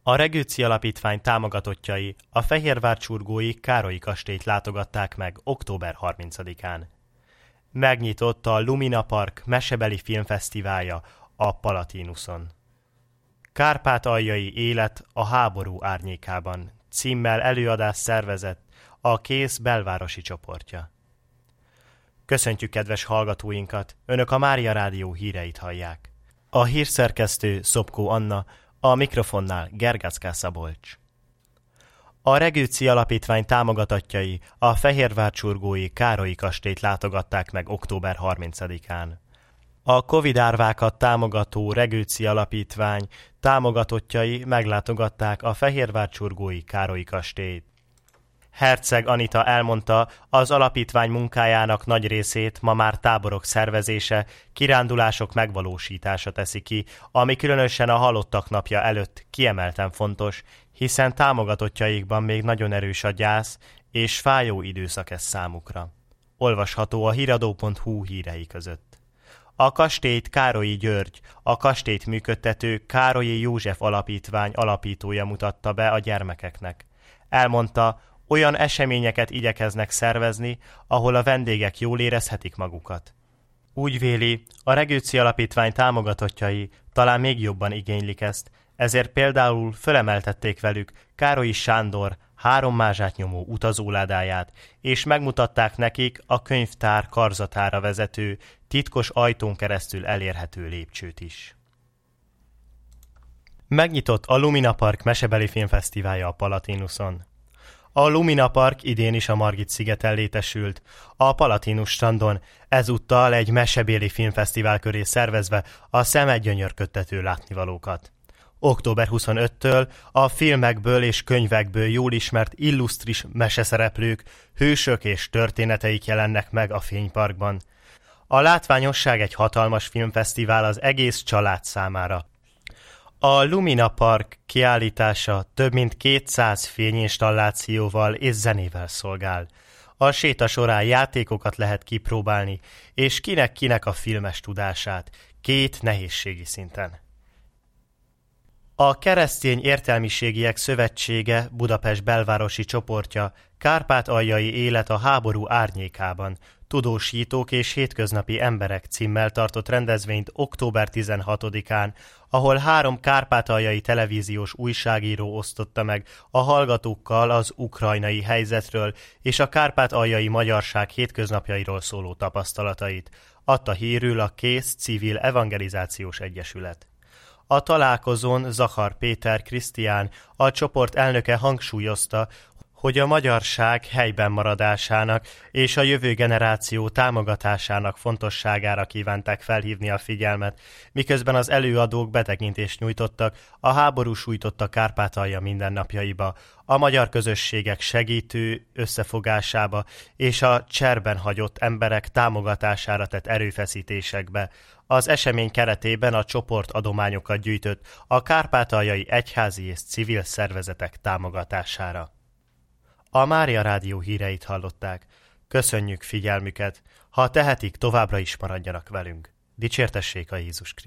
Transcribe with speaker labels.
Speaker 1: A Regőci Alapítvány támogatottjai a fehérvárcsurgói Károlyi kastélyt látogatták meg október 30-án. Megnyitott a Lumina Park mesebeli filmfesztiválja a Palatinuson. Kárpátaljai élet a háború árnyékában címmel előadást szervezett a KÉSZ belvárosi csoportja. Köszöntjük kedves hallgatóinkat, Önök a Mária Rádió híreit hallják. A hírszerkesztő Szopkó Anna, a mikrofonnál Gergacká Szabolcs. A Regőci Alapítvány támogatottjai a fehérvárcsurgói Károlyi kastélyt látogatták meg október 30-án. A Covid árvákat támogató Regőci Alapítvány támogatottjai meglátogatták a fehérvárcsurgói Károlyi kastélyt. Herceg Anita elmondta, az alapítvány munkájának nagy részét ma már táborok szervezése, kirándulások megvalósítása teszi ki, ami különösen a halottak napja előtt kiemelten fontos, hiszen támogatottjaikban még nagyon erős a gyász, és fájó időszak ez számukra. Olvasható a híradó.hu hírei között. A kastélyt Károlyi György, a kastélyt működtető Károlyi József Alapítvány alapítója mutatta be a gyermekeknek. Elmondta, olyan eseményeket igyekeznek szervezni, ahol a vendégek jól érezhetik magukat. Úgy véli, a Regőci Alapítvány támogatottjai talán még jobban igénylik ezt, ezért például fölemeltették velük Károlyi Sándor 3 mázsát nyomó utazóládáját, és megmutatták nekik a könyvtár karzatára vezető, titkos ajtón keresztül elérhető lépcsőt is. Megnyitott a Lumina Park mesebeli filmfesztiválja a Palatinuson. A Lumina Park idén is a Margit-szigeten létesült, a Palatinus strandon, ezúttal egy mesebéli filmfesztivál köré szervezve a szemet gyönyörködtető látnivalókat. Október 25-től a filmekből és könyvekből jól ismert illusztris meseszereplők, hősök és történeteik jelennek meg a fényparkban. A látványosság egy hatalmas filmfesztivál az egész család számára. A Lumina Park kiállítása több mint 200 fényinstallációval és zenével szolgál. A séta során játékokat lehet kipróbálni, és kinek-kinek a filmes tudását, 2 nehézségi szinten. A Keresztény Értelmiségiek Szövetsége Budapest belvárosi csoportja Kárpátaljai élet a háború árnyékában, tudósítók és hétköznapi emberek címmel tartott rendezvényt október 16-án, ahol 3 kárpátaljai televíziós újságíró osztotta meg a hallgatókkal az ukrajnai helyzetről és a kárpátaljai magyarság hétköznapjairól szóló tapasztalatait, adta hírül a KÉSZ Civil Evangelizációs Egyesület. A találkozón Zachar Péter Krisztián, a csoport elnöke hangsúlyozta, hogy a magyarság helyben maradásának és a jövő generáció támogatásának fontosságára kívánták felhívni a figyelmet, miközben az előadók betekintést nyújtottak a háború sújtotta Kárpátalja mindennapjaiba, a magyar közösségek segítő összefogásába és a cserben hagyott emberek támogatására tett erőfeszítésekbe. Az esemény keretében a csoport adományokat gyűjtött a kárpátaljai egyházi és civil szervezetek támogatására. A Mária Rádió híreit hallották. Köszönjük figyelmüket, ha tehetik, továbbra is maradjanak velünk. Dicsértessék a Jézus Krisztus.